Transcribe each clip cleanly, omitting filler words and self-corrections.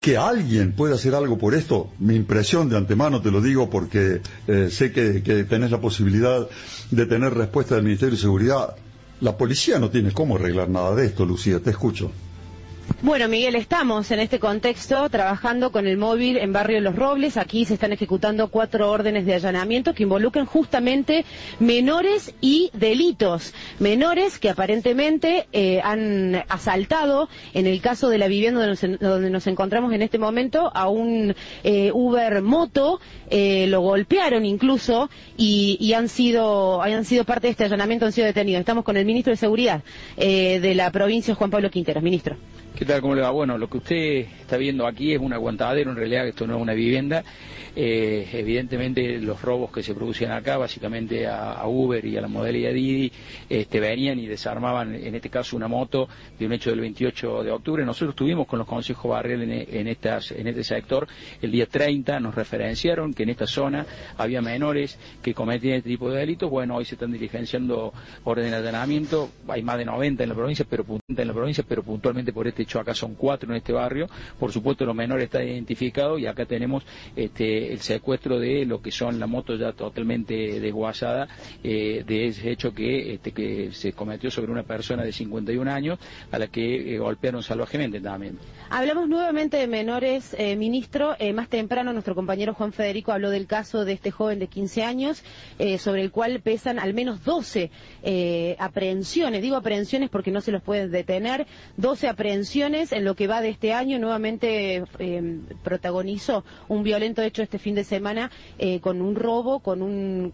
que alguien pueda hacer algo por esto. Mi impresión de antemano, te lo digo porque sé que tenés la posibilidad de tener respuesta del Ministerio de Seguridad. La policía no tiene cómo arreglar nada de esto, Lucía, te escucho. Bueno, Miguel, estamos en este contexto trabajando con el móvil en Barrio Los Robles. Aquí se están ejecutando 4 órdenes de allanamiento que involucran justamente menores y delitos. Menores que aparentemente han asaltado, en el caso de la vivienda donde nos encontramos en este momento, a un Uber Moto, lo golpearon incluso y han sido parte de este allanamiento, han sido detenidos. Estamos con el ministro de Seguridad de la provincia, Juan Pablo Quinteros. Ministro. ¿Qué tal? ¿Cómo le va? Bueno, lo que usted está viendo aquí es un aguantadero, en realidad esto no es una vivienda. Evidentemente los robos que se producían acá, básicamente a Uber y a la modalidad Didi, venían y desarmaban, en este caso, una moto de un hecho del 28 de octubre. Nosotros estuvimos con los consejos barriales en este sector el día 30, nos referenciaron que en esta zona había menores que cometían este tipo de delitos. Bueno, hoy se están diligenciando orden de allanamiento, hay más de 90 en la provincia, pero puntualmente por este hecho acá son 4 en este barrio. Por supuesto los menores están identificados y acá tenemos el secuestro de lo que son la moto ya totalmente desguazada, de ese hecho que se cometió sobre una persona de 51 años a la que golpearon salvajemente también. Hablamos nuevamente de menores, ministro. Más temprano nuestro compañero Juan Federico habló del caso de este joven de 15 años, sobre el cual pesan al menos 12 aprehensiones. Digo aprehensiones porque no se los puede detener. 12 aprehensiones en lo que va de este año. Nuevamente protagonizó un violento hecho este fin de semana con un robo, con un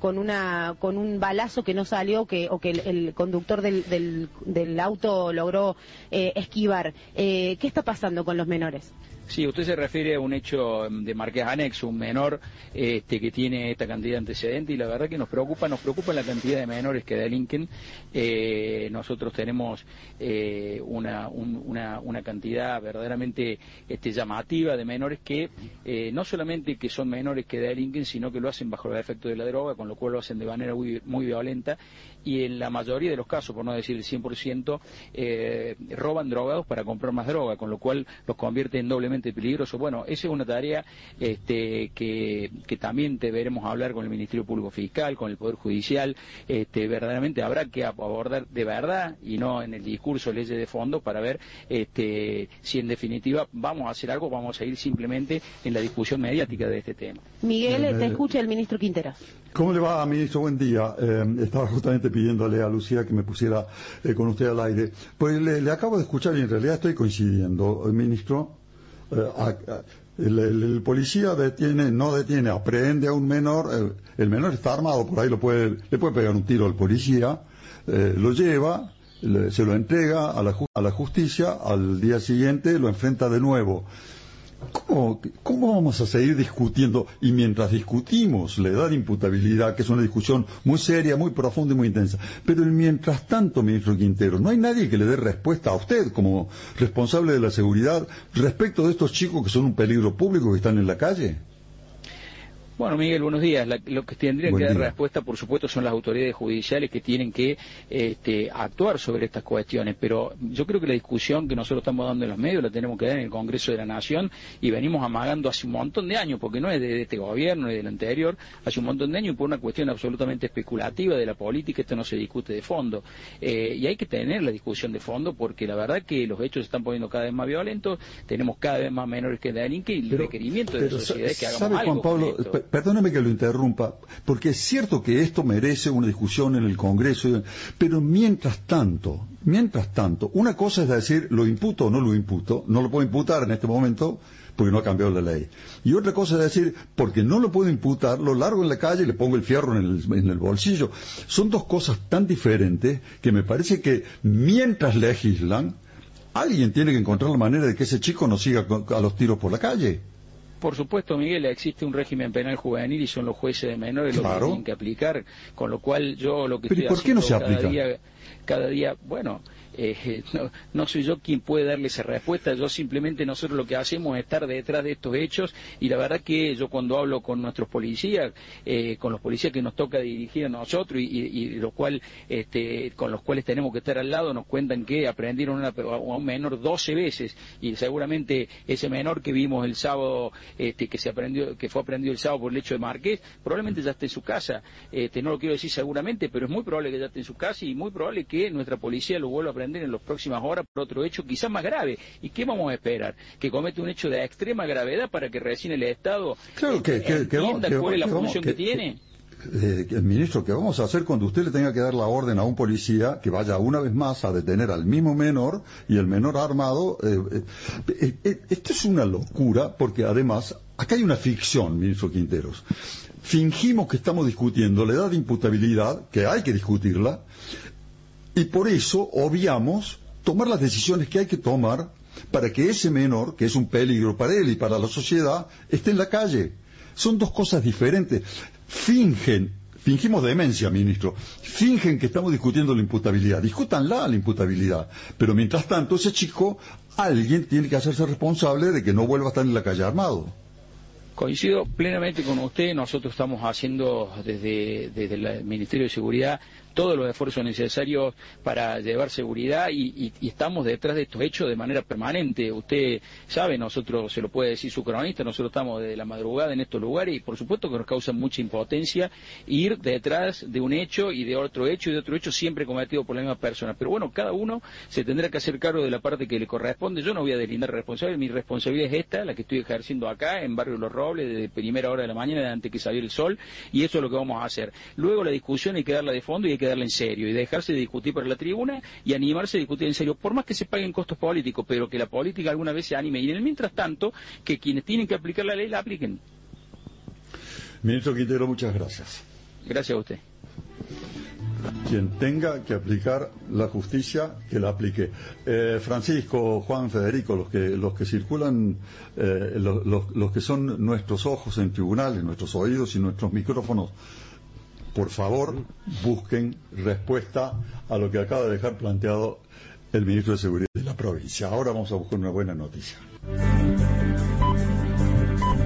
balazo que no salió, o que el conductor del auto logró esquivar. ¿Qué está pasando con los menores? Sí, usted se refiere a un hecho de Marqués Anexo, un menor que tiene esta cantidad de antecedentes, y la verdad que nos preocupa la cantidad de menores que delinquen. Nosotros tenemos una cantidad verdaderamente llamativa de menores que no solamente que son menores que delinquen, sino que lo hacen bajo el efecto de la droga, con lo cual lo hacen de manera muy, muy violenta, y en la mayoría de los casos, por no decir el 100%, roban drogados para comprar más droga, con lo cual los convierte en doblemente peligroso. Bueno, esa es una tarea que también deberemos hablar con el Ministerio Público Fiscal, con el Poder Judicial. Verdaderamente habrá que abordar de verdad y no en el discurso leyes de fondo para ver si en definitiva vamos a hacer algo, vamos a ir simplemente en la discusión mediática de este tema. Miguel, te escucha el ministro Quinteros. ¿Cómo le va, ministro? Buen día. Estaba justamente pidiéndole a Lucía que me pusiera con usted al aire. Pues le acabo de escuchar y en realidad estoy coincidiendo, ministro. El policía no detiene, aprehende a un menor, el menor está armado, por ahí le puede pegar un tiro al policía, lo lleva, se lo entrega a la justicia, al día siguiente lo enfrenta de nuevo. ¿Cómo vamos a seguir discutiendo? Y mientras discutimos la edad de imputabilidad, que es una discusión muy seria, muy profunda y muy intensa, pero mientras tanto, ministro Quintero, ¿no hay nadie que le dé respuesta a usted como responsable de la seguridad respecto de estos chicos que son un peligro público que están en la calle? Bueno, Miguel, buenos días. Lo que tendrían que dar respuesta, por supuesto, son las autoridades judiciales que tienen que actuar sobre estas cuestiones, pero yo creo que la discusión que nosotros estamos dando en los medios la tenemos que dar en el Congreso de la Nación, y venimos amagando hace un montón de años, porque no es de este gobierno ni del anterior, hace un montón de años, y por una cuestión absolutamente especulativa de la política, esto no se discute de fondo. Y hay que tener la discusión de fondo, porque la verdad que los hechos se están poniendo cada vez más violentos, tenemos cada vez más menores que delinquen, y el requerimiento de la sociedad es que hagamos algo. Juan Pablo, perdóneme que lo interrumpa, porque es cierto que esto merece una discusión en el Congreso, pero mientras tanto, una cosa es decir, ¿lo imputo o no lo imputo? No lo puedo imputar en este momento porque no ha cambiado la ley. Y otra cosa es decir, porque no lo puedo imputar, lo largo en la calle y le pongo el fierro en el bolsillo. Son dos cosas tan diferentes que me parece que mientras legislan, alguien tiene que encontrar la manera de que ese chico no siga a los tiros por la calle. Por supuesto, Miguel, existe un régimen penal juvenil y son los jueces de menores los que tienen que aplicar, con lo cual yo lo que estoy haciendo cada día, bueno, no soy yo quien puede darle esa respuesta. Yo simplemente, nosotros lo que hacemos es estar detrás de estos hechos, y la verdad que yo cuando hablo con nuestros policías, con los policías que nos toca dirigir a nosotros y con los cuales tenemos que estar al lado, nos cuentan que aprendieron a un menor 12 veces, y seguramente ese menor que vimos el sábado, que fue aprendido el sábado por el hecho de Marqués, probablemente ya esté en su casa. No lo quiero decir seguramente, pero es muy probable que ya esté en su casa, y muy probable que nuestra policía lo vuelva a aprender en las próximas horas por otro hecho quizás más grave. ¿Y qué vamos a esperar? Que comete un hecho de extrema gravedad para que recién el Estado entienda cuál es la función que tiene. Ministro, ¿qué vamos a hacer cuando usted le tenga que dar la orden a un policía que vaya una vez más a detener al mismo menor, y el menor armado? Esto es una locura, porque además acá hay una ficción, ministro Quinteros. Fingimos que estamos discutiendo la edad de imputabilidad, que hay que discutirla, y por eso obviamos tomar las decisiones que hay que tomar para que ese menor, que es un peligro para él y para la sociedad, esté en la calle. Son dos cosas diferentes. Fingimos demencia, ministro. Fingen que estamos discutiendo la imputabilidad. Discútanla, la imputabilidad. Pero mientras tanto, ese chico, alguien tiene que hacerse responsable de que no vuelva a estar en la calle armado. Coincido plenamente con usted. Nosotros estamos haciendo desde el Ministerio de Seguridad todos los esfuerzos necesarios para llevar seguridad, y estamos detrás de estos hechos de manera permanente. Usted sabe, nosotros, se lo puede decir su cronista, nosotros estamos desde la madrugada en estos lugares, y por supuesto que nos causa mucha impotencia ir detrás de un hecho y de otro hecho y de otro hecho, siempre cometido por la misma persona. Pero bueno, cada uno se tendrá que hacer cargo de la parte que le corresponde. Yo no voy a deslindar responsabilidad. Mi responsabilidad es esta, la que estoy ejerciendo acá en Barrio Los Robles desde primera hora de la mañana, antes que saliera el sol, y eso es lo que vamos a hacer. Luego la discusión hay que darla de fondo y hay que darla en serio, y dejarse de discutir por la tribuna y animarse a discutir en serio, por más que se paguen costos políticos, pero que la política alguna vez se anime, y en el mientras tanto, que quienes tienen que aplicar la ley la apliquen. Ministro Quintero, muchas gracias. Gracias a usted. Quien tenga que aplicar la justicia, que la aplique. Francisco, Juan, Federico, los que circulan, los que son nuestros ojos en tribunales, nuestros oídos y nuestros micrófonos, por favor, busquen respuesta a lo que acaba de dejar planteado el ministro de Seguridad de la provincia. Ahora vamos a buscar una buena noticia.